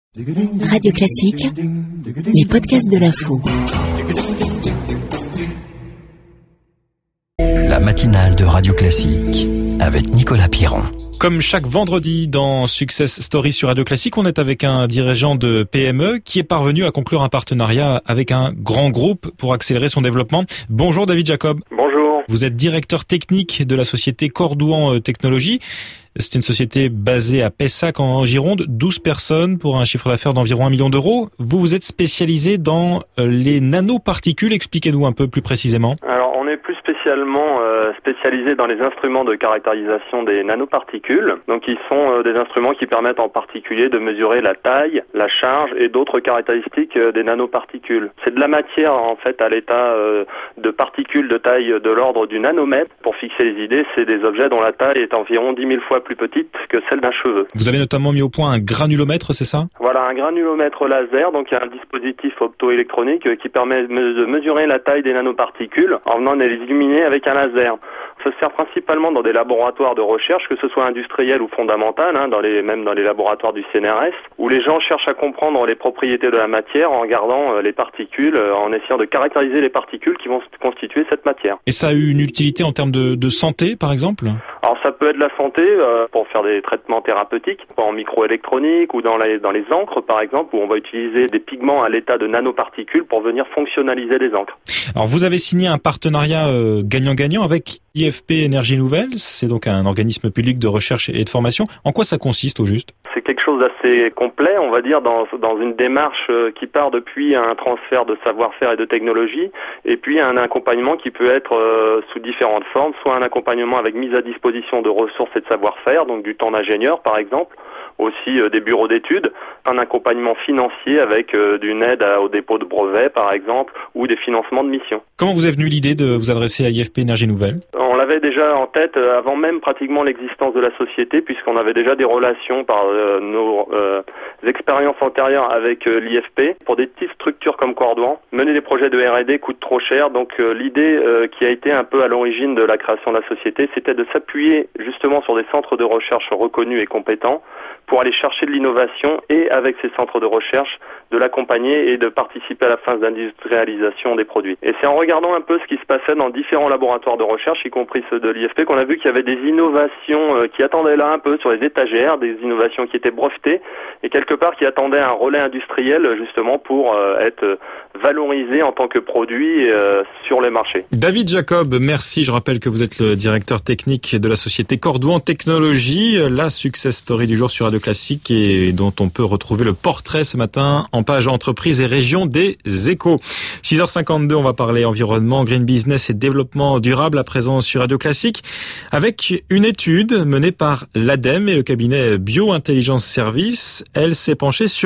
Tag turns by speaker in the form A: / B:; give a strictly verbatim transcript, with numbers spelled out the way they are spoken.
A: Radio Classique, les podcasts de l'info.
B: La matinale de Radio Classique avec Nicolas Piron.
C: Comme chaque vendredi dans Success Story sur Radio Classique, on est avec un dirigeant de P M E qui est parvenu à conclure un partenariat avec un grand groupe pour accélérer son développement. Bonjour David Jacob.
D: Bonjour.
C: Vous êtes directeur technique de la société Cordouan Technologies. C'est une société basée à Pessac en Gironde, douze personnes pour un chiffre d'affaires d'environ un million d'euros. Vous vous êtes spécialisé dans les nanoparticules. Expliquez-nous un peu plus précisément.
D: Alors, on est plus spécialement euh, spécialisé dans les instruments de caractérisation des nanoparticules. Donc, ils sont euh, des instruments qui permettent en particulier de mesurer la taille, la charge et d'autres caractéristiques euh, des nanoparticules. C'est de la matière, en fait, à l'état euh, de particules de taille de l'ordre du nanomètre. Pour fixer les idées, c'est des objets dont la taille est environ dix mille fois plus petite que celle d'un cheveu.
C: Vous avez notamment mis au point un granulomètre, c'est ça ?
D: Voilà, un granulomètre laser, donc il y a un dispositif optoélectronique qui permet de mesurer la taille des nanoparticules en venant de les illuminer avec un laser. Ça se sert principalement dans des laboratoires de recherche, que ce soit industriel ou fondamental, hein, dans les, même dans les laboratoires du C N R S, où les gens cherchent à comprendre les propriétés de la matière en regardant euh, les particules, euh, en essayant de caractériser les particules qui vont constituer cette matière.
C: Et ça a eu une utilité en termes de, de santé, par exemple ?
D: Alors ça peut être la santé euh, pour faire des traitements thérapeutiques, en microélectronique ou dans les, dans les encres, par exemple, où on va utiliser des pigments à l'état de nanoparticules pour venir fonctionnaliser les encres.
C: Alors vous avez signé un partenariat euh, gagnant-gagnant avec I F P Énergie Nouvelle, c'est donc un organisme public de recherche et de formation. En quoi ça consiste au juste ?
D: C'est quelque chose d'assez complet, on va dire, dans, dans une démarche qui part depuis un transfert de savoir-faire et de technologie, et puis un accompagnement qui peut être euh, sous différentes formes, soit un accompagnement avec mise à disposition de ressources et de savoir-faire, donc du temps d'ingénieur par exemple, aussi euh, des bureaux d'études, un accompagnement financier avec euh, d'une aide à, au dépôt de brevets par exemple, ou des financements de missions.
C: Comment vous est venue l'idée de vous adresser à I F P Énergie Nouvelle ?
D: On l'avait déjà en tête euh, avant même pratiquement l'existence de la société, puisqu'on avait déjà des relations par euh, nos euh, expériences antérieures avec euh, l'I F P. Pour des petites structures comme Cordouan, mener des projets de R et D coûte trop cher, donc euh, l'idée euh, qui a été un peu à l'origine de la création de la société, c'était de s'appuyer justement sur des centres de recherche reconnus et compétents pour aller chercher de l'innovation et avec ces centres de recherche, de l'accompagner et de participer à la phase d'industrialisation des produits. Et c'est en regardant un peu ce qui se passait dans différents laboratoires de recherche, y compris ceux de l'I F P, qu'on a vu qu'il y avait des innovations euh, qui attendaient là un peu sur les étagères, des innovations qui étaient brevetées et quelque part qui attendaient un relais industriel justement pour euh, être valorisé en tant que produit euh, sur les marchés.
C: David Jacob, merci. Je rappelle que vous êtes le directeur technique de la société Cordouan Technologies, la success story du jour sur Radio Classique et dont on peut retrouver le portrait ce matin en page entreprise et région des Échos. six heures cinquante-deux, on va parler environnement, green business et développement durable à présent sur Radio Classique avec une étude menée par l'A D E M et le cabinet Bio Intelligence Service. Elle s'est penchée sur